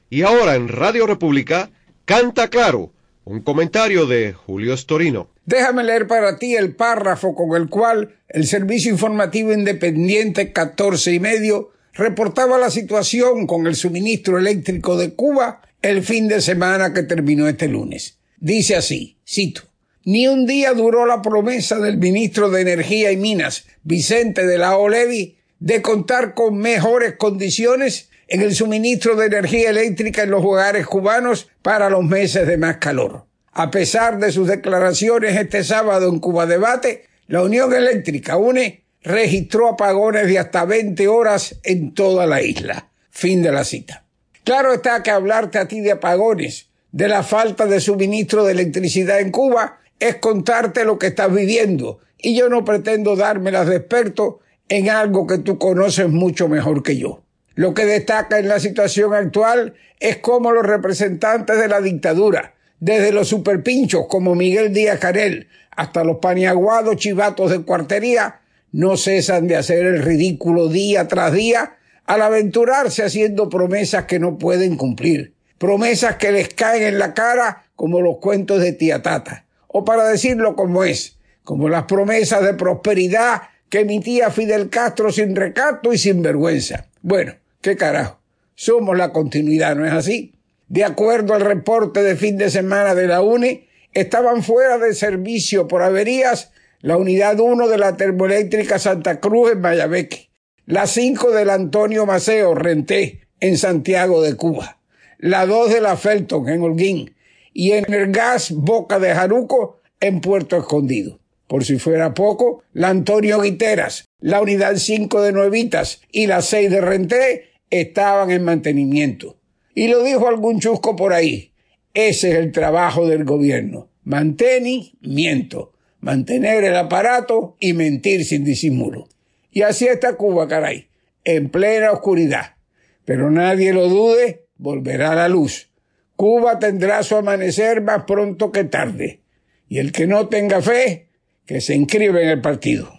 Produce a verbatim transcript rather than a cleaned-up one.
Y ahora en Radio República, Canta Claro, un comentario de Julio Storino. Déjame leer para ti el párrafo con el cual el Servicio Informativo Independiente catorce y medio reportaba la situación con el suministro eléctrico de Cuba el fin de semana que terminó este lunes. Dice así, cito: ni un día duró la promesa del ministro de Energía y Minas, Vicente de la Olevi, de contar con mejores condiciones en el suministro de energía eléctrica en los hogares cubanos para los meses de más calor. A pesar de sus declaraciones este sábado en Cuba Debate, la Unión Eléctrica, UNE, registró apagones de hasta veinte horas en toda la isla. Fin de la cita. Claro está que hablarte a ti de apagones, de la falta de suministro de electricidad en Cuba, es contarte lo que estás viviendo, y yo no pretendo dármelas de experto en algo que tú conoces mucho mejor que yo. Lo que destaca en la situación actual es cómo los representantes de la dictadura, desde los superpinchos como Miguel Díaz-Canel hasta los paniaguados chivatos de cuartería, no cesan de hacer el ridículo día tras día al aventurarse haciendo promesas que no pueden cumplir, promesas que les caen en la cara como los cuentos de tía Tata, o para decirlo como es, como las promesas de prosperidad que emitía Fidel Castro sin recato y sin vergüenza. Bueno, qué carajo, somos la continuidad, ¿no es así? De acuerdo al reporte de fin de semana de la UNE, estaban fuera de servicio por averías la unidad uno de la termoeléctrica Santa Cruz en Mayabeque, la cinco del Antonio Maceo Renté en Santiago de Cuba, la dos de la Felton en Holguín y en el gas Boca de Jaruco en Puerto Escondido. Por si fuera poco, la Antonio Guiteras, la unidad cinco de Nuevitas y la seis de Renté estaban en mantenimiento. Y lo dijo algún chusco por ahí, ese es el trabajo del gobierno, mantenimiento, mantener el aparato y mentir sin disimulo. Y así está Cuba, caray, en plena oscuridad. Pero nadie lo dude, volverá la luz. Cuba tendrá su amanecer más pronto que tarde. Y el que no tenga fe, que se inscriba en el partido.